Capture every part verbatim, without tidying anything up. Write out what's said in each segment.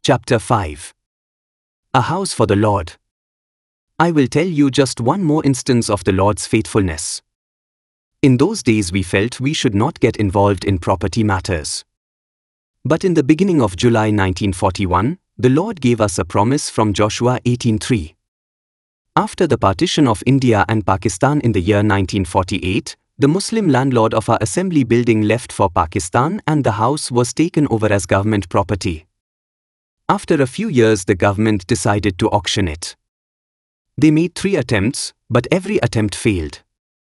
Chapter five. A House for the Lord. I will tell you just one more instance of the Lord's faithfulness. In those days we felt we should not get involved in property matters. But in the beginning of July nineteen forty-one, the Lord gave us a promise from Joshua eighteen three. After the partition of India and Pakistan in the year nineteen forty-eight, the Muslim landlord of our assembly building left for Pakistan and the house was taken over as government property. After a few years the government decided to auction it. They made three attempts, but every attempt failed.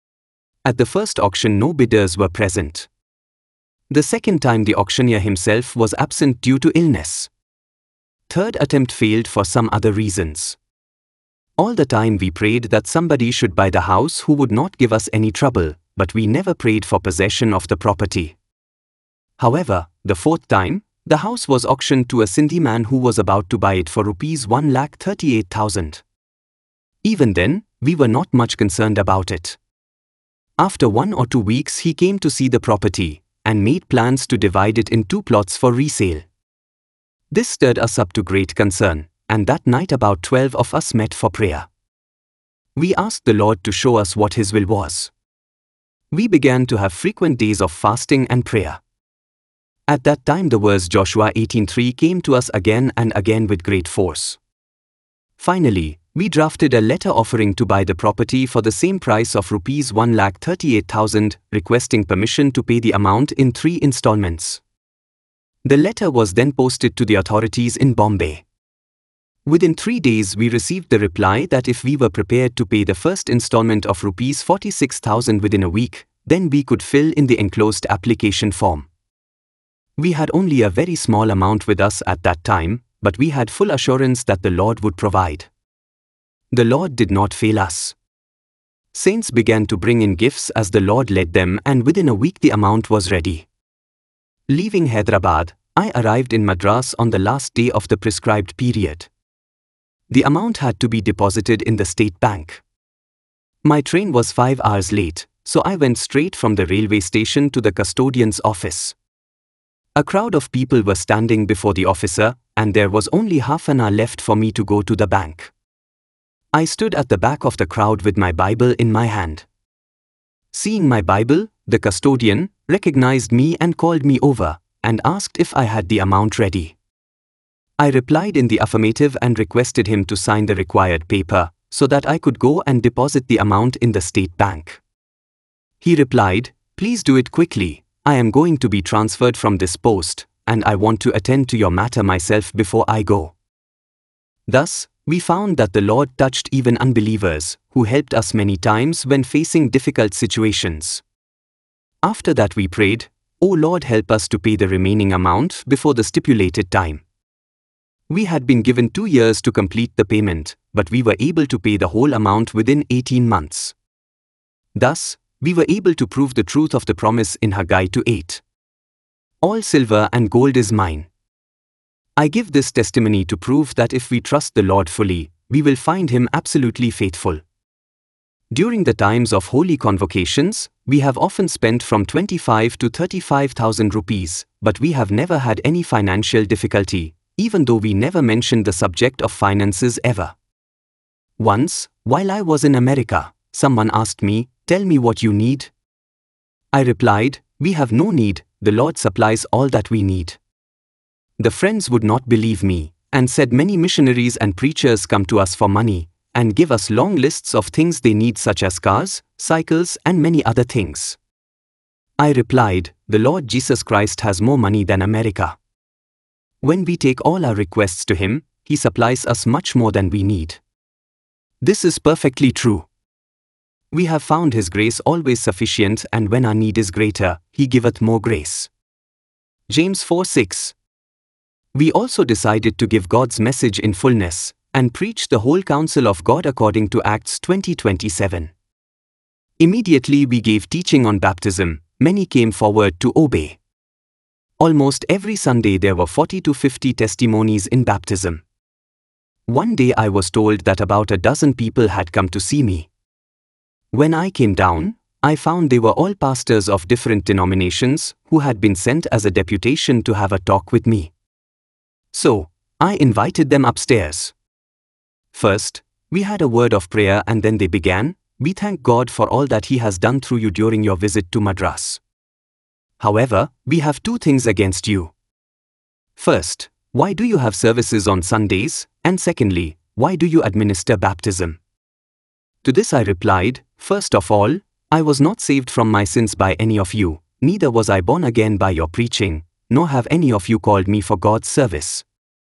At the first auction no bidders were present. The second time the auctioneer himself was absent due to illness. Third attempt failed for some other reasons. All the time we prayed that somebody should buy the house who would not give us any trouble, but we never prayed for possession of the property. However, the fourth time, the house was auctioned to a Sindhi man who was about to buy it for rupees one lakh thirty-eight thousand. Even then, we were not much concerned about it. After one or two weeks he came to see the property, and made plans to divide it in two plots for resale. This stirred us up to great concern, and that night about twelve of us met for prayer. We asked the Lord to show us what His will was. We began to have frequent days of fasting and prayer. At that time the verse Joshua eighteen three came to us again and again with great force. Finally, we drafted a letter offering to buy the property for the same price of rupees one lakh thirty-eight thousand, requesting permission to pay the amount in three installments. The letter was then posted to the authorities in Bombay. Within three days we received the reply that if we were prepared to pay the first installment of rupees forty-six thousand within a week, then we could fill in the enclosed application form. We had only a very small amount with us at that time, but we had full assurance that the Lord would provide. The Lord did not fail us. Saints began to bring in gifts as the Lord led them, and within a week the amount was ready. Leaving Hyderabad, I arrived in Madras on the last day of the prescribed period. The amount had to be deposited in the State Bank. My train was five hours late, so I went straight from the railway station to the custodian's office. A crowd of people were standing before the officer, and there was only half an hour left for me to go to the bank. I stood at the back of the crowd with my Bible in my hand. Seeing my Bible, the custodian recognized me and called me over, and asked if I had the amount ready. I replied in the affirmative and requested him to sign the required paper, so that I could go and deposit the amount in the State Bank. He replied, "Please do it quickly. I am going to be transferred from this post, and I want to attend to your matter myself before I go." Thus, we found that the Lord touched even unbelievers, who helped us many times when facing difficult situations. After that we prayed, "O Lord, help us to pay the remaining amount before the stipulated time." We had been given two years to complete the payment, but we were able to pay the whole amount within eighteen months. Thus, we were able to prove the truth of the promise in Haggai two eight. "All silver and gold is mine." I give this testimony to prove that if we trust the Lord fully, we will find Him absolutely faithful. During the times of holy convocations, we have often spent from twenty-five to thirty-five thousand rupees, but we have never had any financial difficulty, even though we never mentioned the subject of finances ever. Once, while I was in America, someone asked me, "Tell me what you need." I replied, "We have no need, the Lord supplies all that we need." The friends would not believe me, and said many missionaries and preachers come to us for money, and give us long lists of things they need such as cars, cycles and many other things. I replied, "The Lord Jesus Christ has more money than America. When we take all our requests to Him, He supplies us much more than we need." This is perfectly true. We have found His grace always sufficient, and when our need is greater, He giveth more grace. James four six. We also decided to give God's message in fullness, and preach the whole counsel of God according to Acts twenty twenty-seven. Immediately we gave teaching on baptism, many came forward to obey. Almost every Sunday there were forty to fifty testimonies in baptism. One day I was told that about a dozen people had come to see me. When I came down, I found they were all pastors of different denominations who had been sent as a deputation to have a talk with me. So, I invited them upstairs. First, we had a word of prayer and then they began, "We thank God for all that He has done through you during your visit to Madras. However, we have two things against you. First, why do you have services on Sundays? And secondly, why do you administer baptism?" To this I replied, "First of all, I was not saved from my sins by any of you, neither was I born again by your preaching, nor have any of you called me for God's service.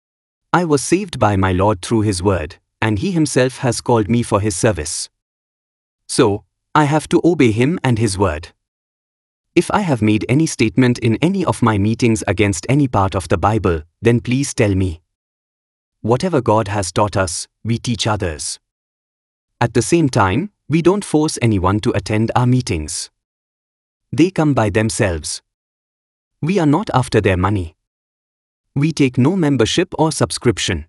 I was saved by my Lord through His word, and He Himself has called me for His service. So, I have to obey Him and His word. If I have made any statement in any of my meetings against any part of the Bible, then please tell me. Whatever God has taught us, we teach others. At the same time, we don't force anyone to attend our meetings. They come by themselves. We are not after their money. We take no membership or subscription.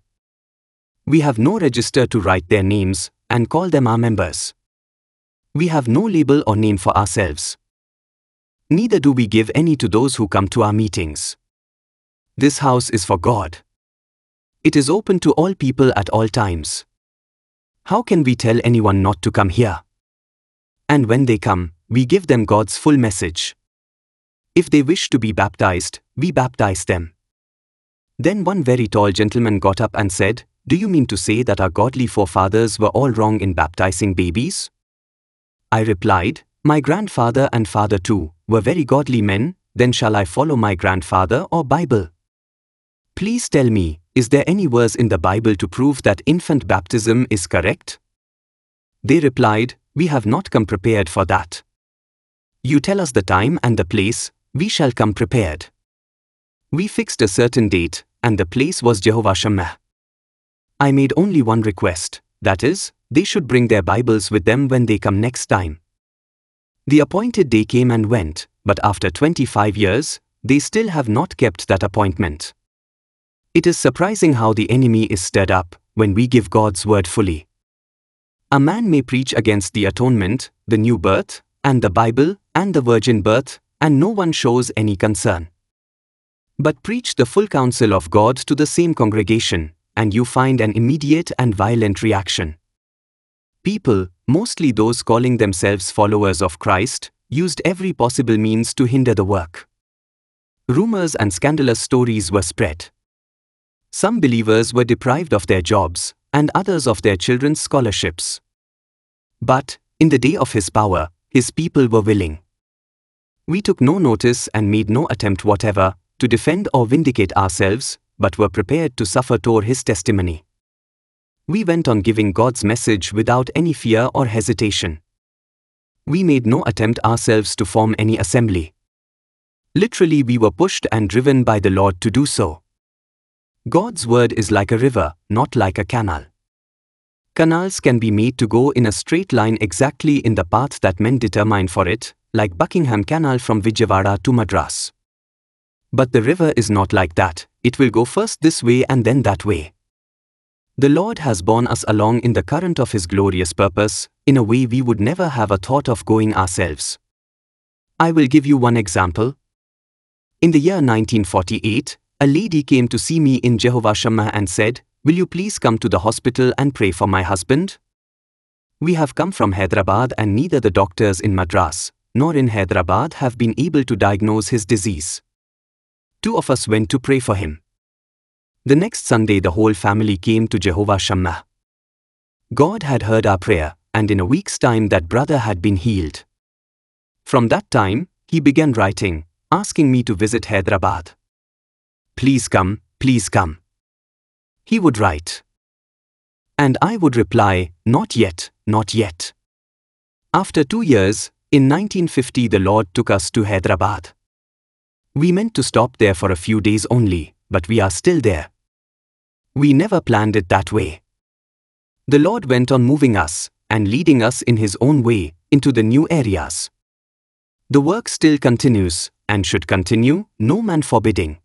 We have no register to write their names and call them our members. We have no label or name for ourselves. Neither do we give any to those who come to our meetings. This house is for God. It is open to all people at all times. How can we tell anyone not to come here? And when they come, we give them God's full message. If they wish to be baptized, we baptize them." Then one very tall gentleman got up and said, "Do you mean to say that our godly forefathers were all wrong in baptizing babies?" I replied, "My grandfather and father too were very godly men, then shall I follow my grandfather or Bible? Please tell me, is there any verse in the Bible to prove that infant baptism is correct?" They replied, "We have not come prepared for that. You tell us the time and the place, we shall come prepared." We fixed a certain date, and the place was Jehovah Shammah. I made only one request, that is, they should bring their Bibles with them when they come next time. The appointed day came and went, but after twenty-five years, they still have not kept that appointment. It is surprising how the enemy is stirred up when we give God's word fully. A man may preach against the atonement, the new birth, and the Bible, and the virgin birth, and no one shows any concern. But preach the full counsel of God to the same congregation, and you find an immediate and violent reaction. People, mostly those calling themselves followers of Christ, used every possible means to hinder the work. Rumors and scandalous stories were spread. Some believers were deprived of their jobs, and others of their children's scholarships. But, in the day of His power, His people were willing. We took no notice and made no attempt whatever to defend or vindicate ourselves, but were prepared to suffer toward His testimony. We went on giving God's message without any fear or hesitation. We made no attempt ourselves to form any assembly. Literally, we were pushed and driven by the Lord to do so. God's word is like a river, not like a canal. Canals can be made to go in a straight line exactly in the path that men determine for it, like Buckingham Canal from Vijayawada to Madras. But the river is not like that, it will go first this way and then that way. The Lord has borne us along in the current of His glorious purpose, in a way we would never have a thought of going ourselves. I will give you one example. In the year nineteen forty-eight, a lady came to see me in Jehovah Shammah and said, "Will you please come to the hospital and pray for my husband? We have come from Hyderabad and neither the doctors in Madras nor in Hyderabad have been able to diagnose his disease. Two of us went to pray for him. The next Sunday the whole family came to Jehovah Shammah. God had heard our prayer, and in a week's time that brother had been healed. From that time, he began writing, asking me to visit Hyderabad. Please come, please come. He would write. And I would reply, not yet, not yet. After two years, in nineteen fifty the Lord took us to Hyderabad. We meant to stop there for a few days only, but we are still there. We never planned it that way. The Lord went on moving us, and leading us in His own way, into the new areas. The work still continues, and should continue, no man forbidding.